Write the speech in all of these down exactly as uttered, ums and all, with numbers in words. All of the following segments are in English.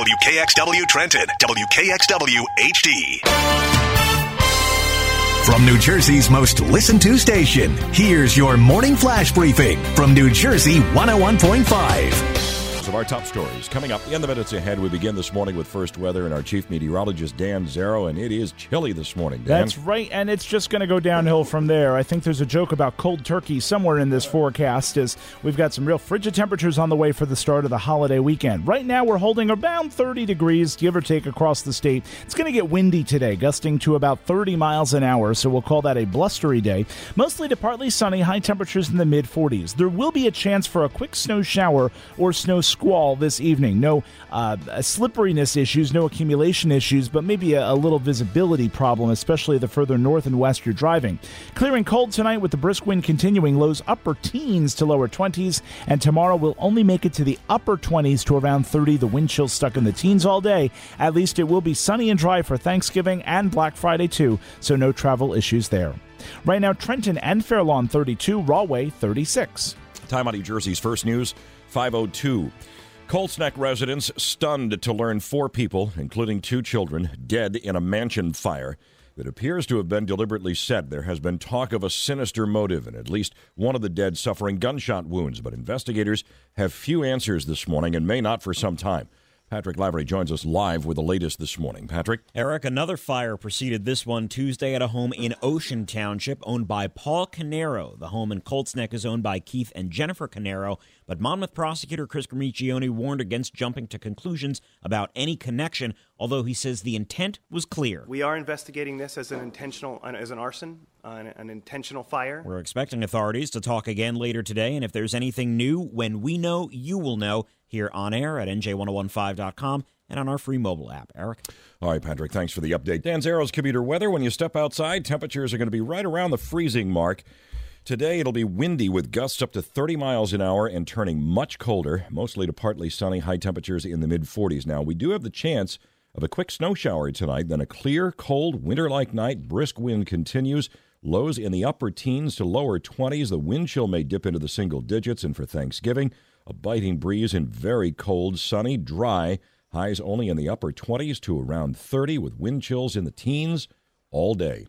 W K X W Trenton, W K X W H D. From New Jersey's most listened to station, here's your morning flash briefing from New Jersey one oh one point five. Of our top stories coming up in the minutes ahead. We begin this morning with first weather and our chief meteorologist Dan Zero, and it is chilly this morning, Dan. That's right, and it's just going to go downhill from there. I think there's a joke about cold turkey somewhere in this forecast, as we've got some real frigid temperatures on the way for the start of the holiday weekend. Right now we're holding around thirty degrees, give or take, across the state. It's going to get windy today, gusting to about thirty miles an hour, so we'll call that a blustery day. Mostly to partly sunny, high temperatures in the mid forties. There will be a chance for a quick snow shower or snow squall this evening. No uh, slipperiness issues, no accumulation issues, but maybe a, a little visibility problem, especially the further north and west you're driving. Clearing cold tonight with the brisk wind continuing, lows upper teens to lower twenties, and tomorrow we'll only make it to the upper twenties to around thirty. The wind chill stuck in the teens all day. At least it will be sunny and dry for Thanksgiving and Black Friday too, so no travel issues there. Right now, Trenton and Fair Lawn thirty-two, Rahway thirty-six. Time on New Jersey's first news, five oh two. Colts Neck residents stunned to learn four people, including two children, dead in a mansion fire that appears to have been deliberately set. There has been talk of a sinister motive, and at least one of the dead suffering gunshot wounds, but investigators have few answers this morning and may not for some time. Patrick Lavery joins us live with the latest this morning. Patrick? Eric, another fire preceded this one Tuesday at a home in Ocean Township owned by Paul Canero. The home in Colts Neck is owned by Keith and Jennifer Canero, but Monmouth prosecutor Chris Gramiccioni warned against jumping to conclusions about any connection, although he says the intent was clear. We are investigating this as an intentional, as an arson, an, an intentional fire. We're expecting authorities to talk again later today, and if there's anything new, when we know, you will know. Here on air at N J ten fifteen dot com and on our free mobile app. Eric? All right, Patrick, thanks for the update. Dan Zero's commuter weather. When you step outside, temperatures are going to be right around the freezing mark. Today, it'll be windy with gusts up to thirty miles an hour and turning much colder, mostly to partly sunny, high temperatures in the mid forties. Now, we do have the chance of a quick snow shower tonight, then a clear, cold, winter-like night. Brisk wind continues. Lows in the upper teens to lower twenties. The wind chill may dip into the single digits, and for Thanksgiving, a biting breeze and very cold, sunny, dry. Highs only in the upper twenties to around thirty with wind chills in the teens all day.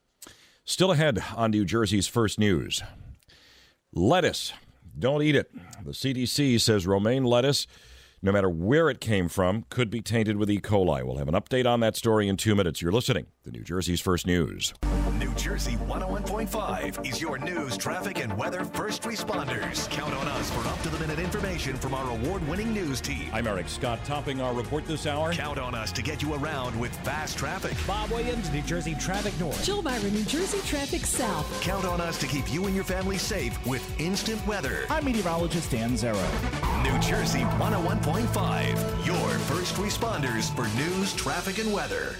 Still ahead on New Jersey's first news. Lettuce. Don't eat it. The C D C says romaine lettuce, no matter where it came from, could be tainted with E. coli. We'll have an update on that story in two minutes. You're listening to New Jersey's first news. New Jersey one oh one point five is your news, traffic, and weather first responders. Count on us for up-to-the-minute information from our award-winning news team. I'm Eric Scott, topping our report this hour. Count on us to get you around with fast traffic. Bob Williams, New Jersey Traffic North. Jill Byron, New Jersey Traffic South. Count on us to keep you and your family safe with instant weather. I'm meteorologist Dan Zero. New Jersey one oh one point five, your first responders for news, traffic, and weather.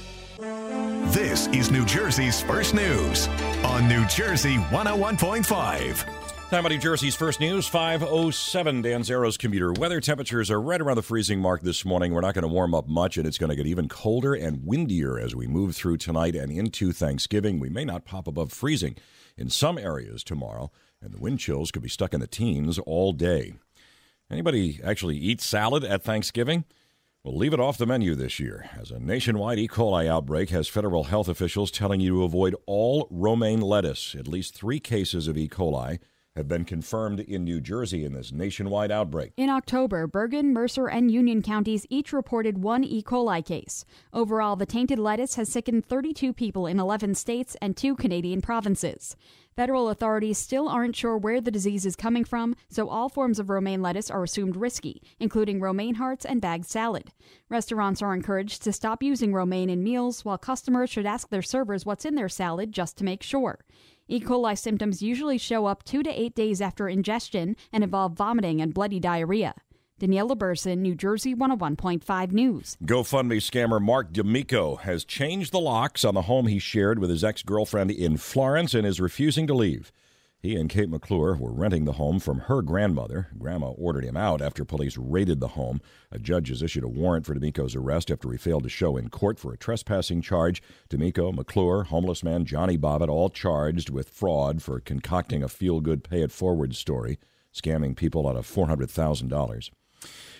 This is New Jersey's first news on New Jersey one oh one point five. Time on New Jersey's first news, five oh seven. Dan Zero's commuter weather. Temperatures are right around the freezing mark this morning. We're not going to warm up much, and it's going to get even colder and windier as we move through tonight and into Thanksgiving. We may not pop above freezing in some areas tomorrow, and the wind chills could be stuck in the teens all day. Anybody actually eat salad at Thanksgiving? We'll leave it off the menu this year, as a nationwide E. coli outbreak has federal health officials telling you to avoid all romaine lettuce. At least three cases of E. coli have been confirmed in New Jersey in this nationwide outbreak. In October, Bergen, Mercer, and Union counties each reported one E. coli case. Overall, the tainted lettuce has sickened thirty-two people in eleven states and two Canadian provinces. Federal authorities still aren't sure where the disease is coming from, so all forms of romaine lettuce are assumed risky, including romaine hearts and bagged salad. Restaurants are encouraged to stop using romaine in meals, while customers should ask their servers what's in their salad just to make sure. E. coli symptoms usually show up two to eight days after ingestion and involve vomiting and bloody diarrhea. Daniela Burson, New Jersey one oh one point five News. GoFundMe scammer Mark D'Amico has changed the locks on the home he shared with his ex-girlfriend in Florence and is refusing to leave. He and Kate McClure were renting the home from her grandmother. Grandma ordered him out after police raided the home. A judge has issued a warrant for D'Amico's arrest after he failed to show in court for a trespassing charge. D'Amico, McClure, homeless man Johnny Bobbitt, all charged with fraud for concocting a feel-good, pay-it-forward story, scamming people out of four hundred thousand dollars.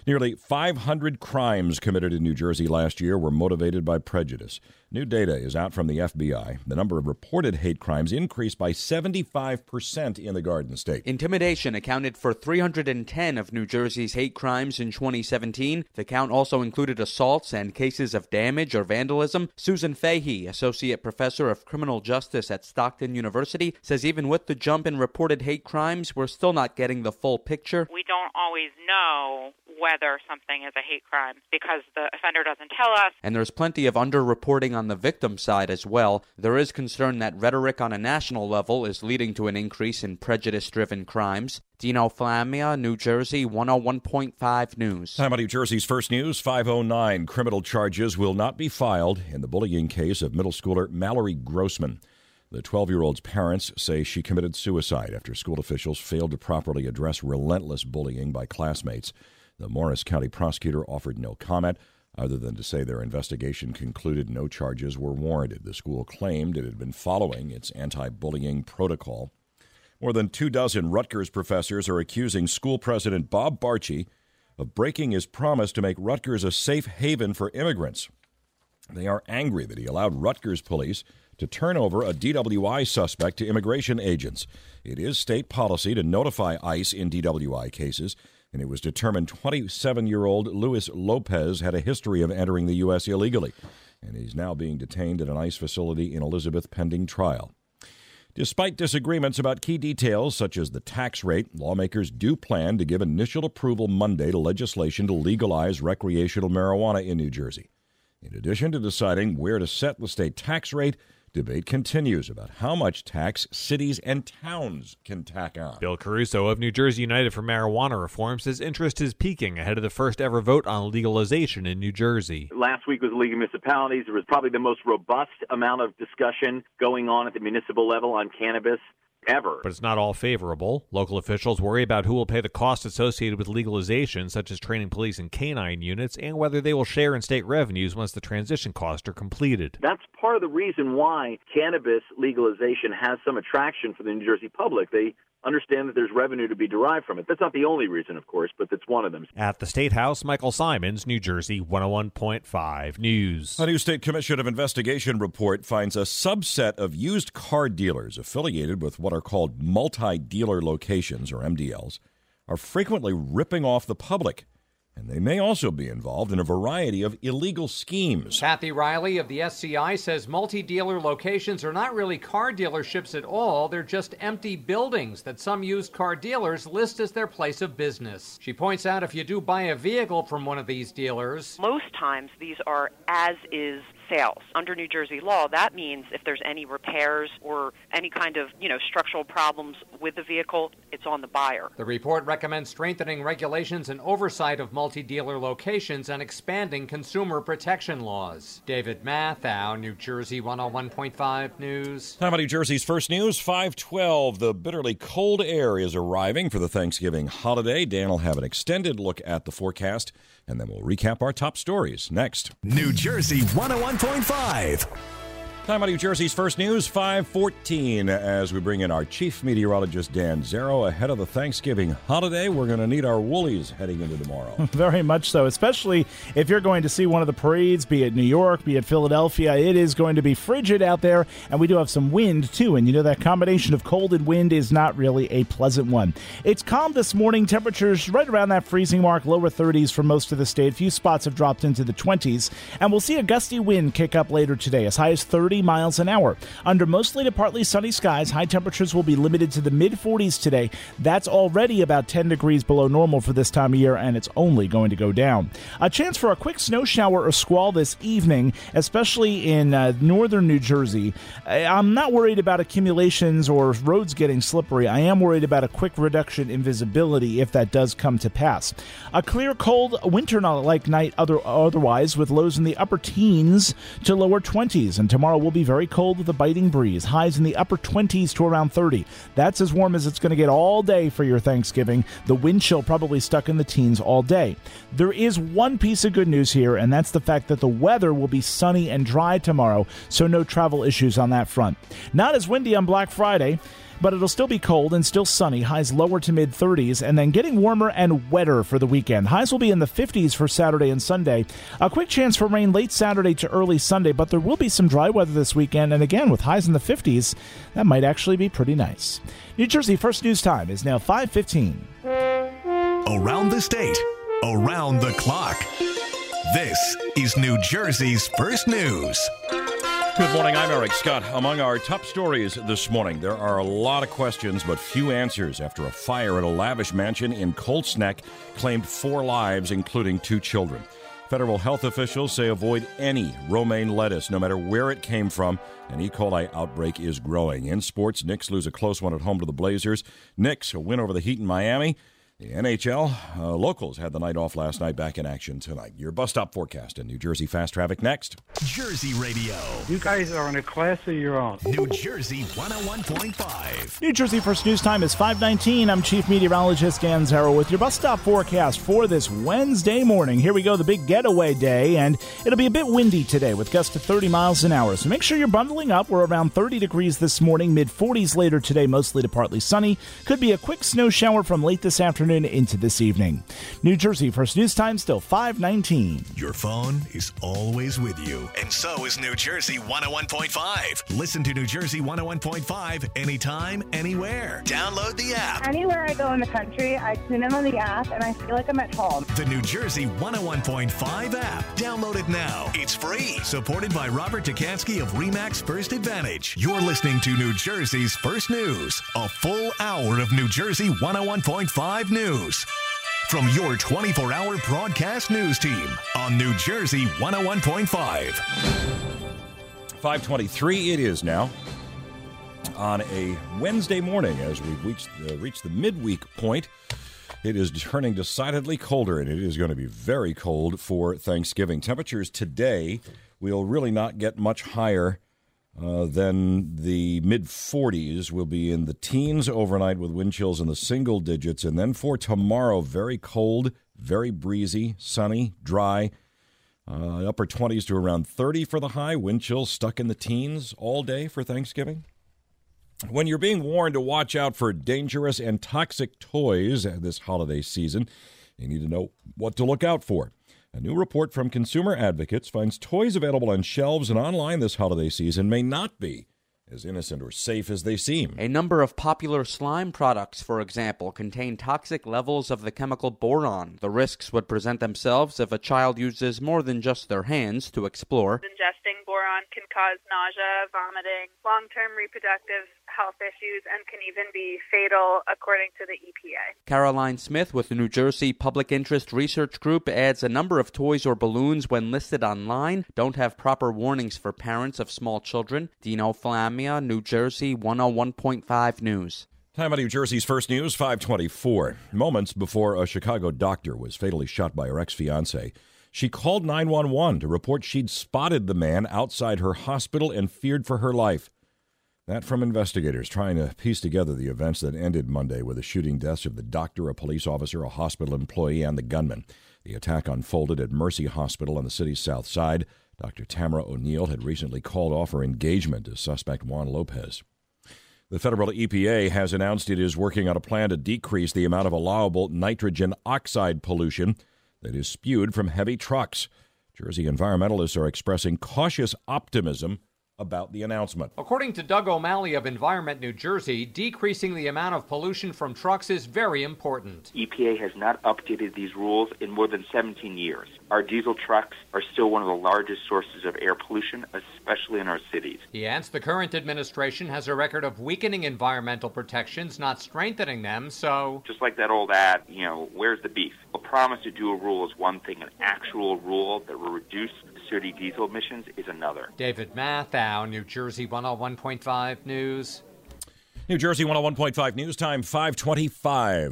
Nearly five hundred crimes committed in New Jersey last year were motivated by prejudice. New data is out from the F B I. The number of reported hate crimes increased by seventy-five percent in the Garden State. Intimidation accounted for three hundred ten of New Jersey's hate crimes in twenty seventeen. The count also included assaults and cases of damage or vandalism. Susan Fahey, Associate Professor of Criminal Justice at Stockton University, says even with the jump in reported hate crimes, we're still not getting the full picture. We don't always know whether something is a hate crime because the offender doesn't tell us. And there's plenty of underreporting on the victim side as well. There is concern that rhetoric on a national level is leading to an increase in prejudice-driven crimes. Dino Flamia, New Jersey, one oh one point five News. Time on New Jersey's First News, five oh nine. Criminal charges will not be filed in the bullying case of middle schooler Mallory Grossman. The twelve-year-old's parents say she committed suicide after school officials failed to properly address relentless bullying by classmates. The Morris County prosecutor offered no comment, other than to say their investigation concluded no charges were warranted. The school claimed it had been following its anti-bullying protocol. More than two dozen Rutgers professors are accusing school president Bob Barchi of breaking his promise to make Rutgers a safe haven for immigrants. They are angry that he allowed Rutgers police to turn over a D W I suspect to immigration agents. It is state policy to notify ICE in D W I cases, and it was determined twenty-seven-year-old Luis Lopez had a history of entering the U S illegally, and he's now being detained at an ICE facility in Elizabeth pending trial. Despite disagreements about key details such as the tax rate, lawmakers do plan to give initial approval Monday to legislation to legalize recreational marijuana in New Jersey. In addition to deciding where to set the state tax rate, debate continues about how much tax cities and towns can tack on. Bill Caruso of New Jersey United for Marijuana Reform says interest is peaking ahead of the first ever vote on legalization in New Jersey. Last week was the League of Municipalities. There was probably the most robust amount of discussion going on at the municipal level on cannabis ever. But it's not all favorable. Local officials worry about who will pay the costs associated with legalization, such as training police and canine units, and whether they will share in state revenues once the transition costs are completed. That's part of the reason why cannabis legalization has some attraction for the New Jersey public. They understand that there's revenue to be derived from it. That's not the only reason, of course, but that's one of them. At the State House, Michael Simons, New Jersey, one oh one point five News. A new State Commission of Investigation report finds a subset of used car dealers affiliated with what are called multi-dealer locations, or M D Ls, are frequently ripping off the public. And they may also be involved in a variety of illegal schemes. Kathy Riley of the S C I says multi-dealer locations are not really car dealerships at all. They're just empty buildings that some used car dealers list as their place of business. She points out if you do buy a vehicle from one of these dealers, most times these are as-is sales. Under New Jersey law, that means if there's any repairs or any kind of, you know, structural problems with the vehicle, it's on the buyer. The report recommends strengthening regulations and oversight of multi-dealer locations and expanding consumer protection laws. David Mathau, New Jersey one oh one point five News. Time on New Jersey's First News, five twelve. The bitterly cold air is arriving for the Thanksgiving holiday. Dan will have an extended look at the forecast, and then we'll recap our top stories next. New Jersey one oh one point five. Time on New Jersey's First News, five fourteen. As we bring in our chief meteorologist, Dan Zero, ahead of the Thanksgiving holiday, we're going to need our woolies heading into tomorrow. Very much so, especially if you're going to see one of the parades, be it New York, be it Philadelphia. It is going to be frigid out there, and we do have some wind, too. And you know that combination of cold and wind is not really a pleasant one. It's calm this morning. Temperatures right around that freezing mark, lower thirties for most of the state. A few spots have dropped into the twenties, and we'll see a gusty wind kick up later today, as high as thirty miles an hour. Under mostly to partly sunny skies, high temperatures will be limited to the mid-forties today. That's already about ten degrees below normal for this time of year, and it's only going to go down. A chance for a quick snow shower or squall this evening, especially in uh, northern New Jersey. I'm not worried about accumulations or roads getting slippery. I am worried about a quick reduction in visibility if that does come to pass. A clear, cold, winter-like night other, otherwise, with lows in the upper teens to lower twenties, and tomorrow will be very cold with a biting breeze. Highs in the upper twenties to around thirty. That's as warm as it's going to get all day for your Thanksgiving. The wind chill probably stuck in the teens all day. There is one piece of good news here, and that's the fact that the weather will be sunny and dry tomorrow, so no travel issues on that front. Not as windy on Black Friday. but it'll still be cold and still sunny, highs lower to mid thirties, and then getting warmer and wetter for the weekend. Highs will be in the fifties for Saturday and Sunday. A quick chance for rain late Saturday to early Sunday, but there will be some dry weather this weekend, and again, with highs in the fifties, that might actually be pretty nice. New Jersey First News Time is now five fifteen. Around the state, around the clock. This is New Jersey's First News. Good morning, I'm Eric Scott. Among our top stories this morning, there are a lot of questions but few answers after a fire at a lavish mansion in Colts Neck claimed four lives, including two children. Federal health officials say avoid any romaine lettuce, no matter where it came from. An E. coli outbreak is growing. In sports, Knicks lose a close one at home to the Blazers. Knicks a win over the Heat in Miami. The N H L uh, locals had the night off last night, back in action tonight. Your bus stop forecast in New Jersey Fast Traffic next. Jersey Radio. You guys are in a class of your own. New Jersey one oh one point five. New Jersey First News Time is five nineteen. I'm Chief Meteorologist Dan Zarrow with your bus stop forecast for this Wednesday morning. Here we go, the big getaway day, and it'll be a bit windy today with gusts to thirty miles an hour. So make sure you're bundling up. We're around thirty degrees this morning, mid forties later today, mostly to partly sunny. Could be a quick snow shower from late this afternoon into this evening. New Jersey First News Time, still five nineteen. Your phone is always with you, and so is New Jersey one oh one point five. Listen to New Jersey one oh one point five anytime, anywhere. Download the app. Anywhere I go in the country, I tune in on the app, and I feel like I'm at home. The New Jersey one oh one point five app. Download it now. It's free. Supported by Robert Tukansky of Remax First Advantage. You're listening to New Jersey's First News, a full hour of New Jersey one oh one point five news. From your twenty-four hour broadcast news team on New Jersey one oh one point five. five twenty-three it is now on a Wednesday morning as we've reached, uh, reached the midweek point. It is turning decidedly colder, and it is going to be very cold for Thanksgiving. Temperatures today will really not get much higher Uh, then the mid forties will be in the teens overnight with wind chills in the single digits. And then for tomorrow, very cold, very breezy, sunny, dry. Uh, upper twenties to around thirty for the high. Wind chills stuck in the teens all day for Thanksgiving. When you're being warned to watch out for dangerous and toxic toys this holiday season, you need to know what to look out for. A new report from Consumer Advocates finds toys available on shelves and online this holiday season may not be as innocent or safe as they seem. A number of popular slime products, for example, contain toxic levels of the chemical boron. The risks would present themselves if a child uses more than just their hands to explore. Ingesting boron can cause nausea, vomiting, long-term reproductive health issues, and can even be fatal, according to the E P A. Caroline Smith with the New Jersey Public Interest Research Group adds a number of toys or balloons, when listed online, don't have proper warnings for parents of small children. Dino Flamia, New Jersey one oh one point five News. Time of New Jersey's First News, five twenty-four. Moments before a Chicago doctor was fatally shot by her ex-fiancé, she called nine one one to report she'd spotted the man outside her hospital and feared for her life. That from investigators trying to piece together the events that ended Monday with the shooting deaths of the doctor, a police officer, a hospital employee, and the gunman. The attack unfolded at Mercy Hospital on the city's south side. Doctor Tamara O'Neill had recently called off her engagement to suspect Juan Lopez. The federal E P A has announced it is working on a plan to decrease the amount of allowable nitrogen oxide pollution that is spewed from heavy trucks. Jersey environmentalists are expressing cautious optimism about the announcement. According to Doug O'Malley of Environment New Jersey, decreasing the amount of pollution from trucks is very important. E P A has not updated these rules in more than seventeen years. Our diesel trucks are still one of the largest sources of air pollution, especially in our cities. He adds the current administration has a record of weakening environmental protections, not strengthening them, so... Just like that old ad, you know, where's the beef? A promise to do a rule is one thing, an actual rule that will reduce city diesel emissions is another. David Mathau, New Jersey one oh one point five News. New Jersey one oh one point five News Time, five twenty-five.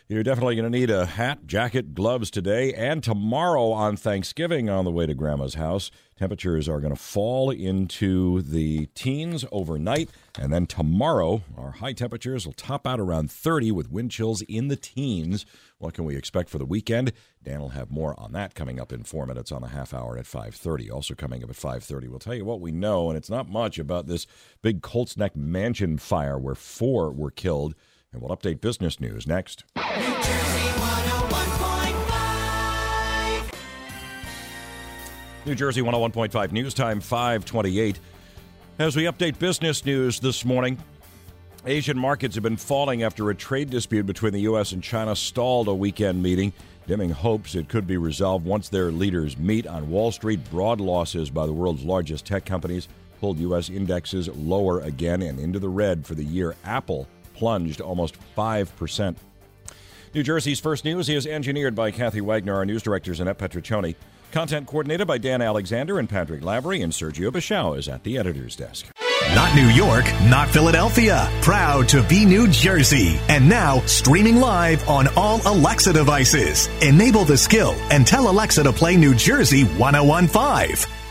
You're definitely going to need a hat, jacket, gloves today and tomorrow on Thanksgiving on the way to Grandma's house. Temperatures are going to fall into the teens overnight, and then tomorrow our high temperatures will top out around thirty with wind chills in the teens. What can we expect for the weekend? Dan will have more on that coming up in four minutes on the half hour at five thirty. Also coming up at five thirty, we'll tell you what we know, and it's not much, about this big Colts Neck mansion fire where four were killed. And we'll update business news next. New Jersey one oh one point five. New Jersey one oh one point five News Time, five twenty-eight. As we update business news this morning, Asian markets have been falling after a trade dispute between the U S and China stalled a weekend meeting, dimming hopes it could be resolved once their leaders meet. On Wall Street, broad losses by the world's largest tech companies pulled U S indexes lower again and into the red for the year. Apple plunged almost five percent. New Jersey's First News is engineered by Kathy Wagner. Our news director is Annette Petriccioni. Content coordinated by Dan Alexander and Patrick Lavery, and Sergio Bichau is at the editor's desk. Not New York, not Philadelphia. Proud to be New Jersey. And now, streaming live on all Alexa devices. Enable the skill and tell Alexa to play New Jersey one oh one point five.